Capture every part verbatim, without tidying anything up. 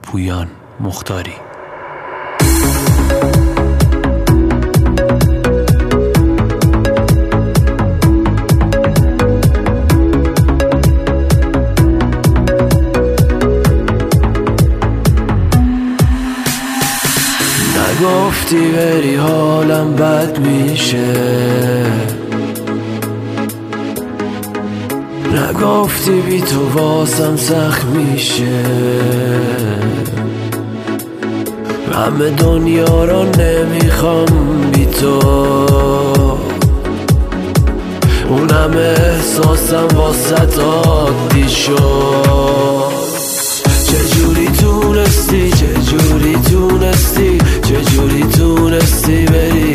پویان مختاری. نگفتی بری حالم بد میشه، نگفتی بی تو واسم سخت میشه. همه دنیا رو نمیخوام بی تو، اون همه احساسم واسط عادی شد. چجوری تونستی چجوری تونستی چجوری تونستی بری؟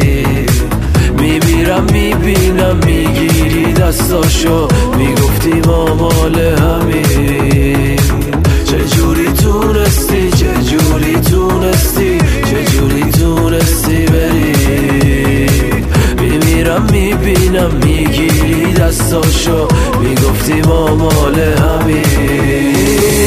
میمیرم میبینم میگیری دستاشو، میگفتی ما مال همین. چجوری تونستی چجوری تونستی چجوری تونستی بری؟ میمیرم میبینم میگیری دستاشو، میگفتی ما مال همین.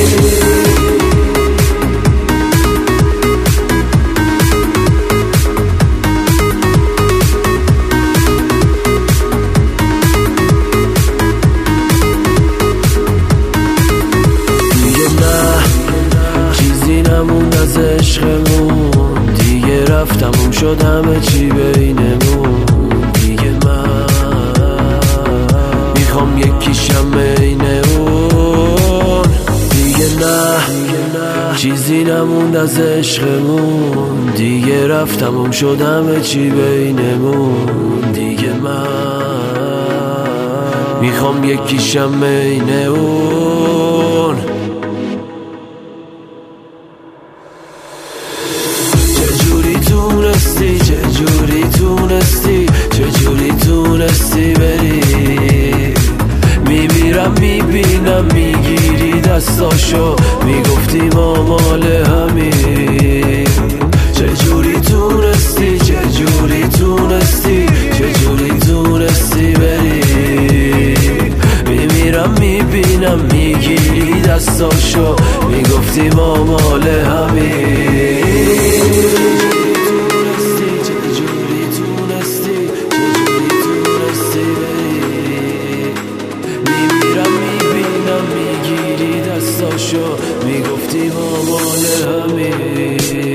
از عشقمون دیگه رفتم شد همه چی بینمون. دیگه من میخوام یکیشم بین اون. دیگه نه چیزی نموند از عشقمون، دیگه رفتم شد همه چی بینمون. دیگه من میخوام یکیشم بین اون. چجوری تونستی چجوری تونستی چجوری تونستی بری؟ میمیرم میبینم میگیری دستاشو، میگفتی ما مال همین. چجوری تونستی چجوری تونستی چجوری تونستی بری؟ میمیرم میبینم میگیری دستاشو، میگفتی ما مال همین. میگفتی ما مال همین.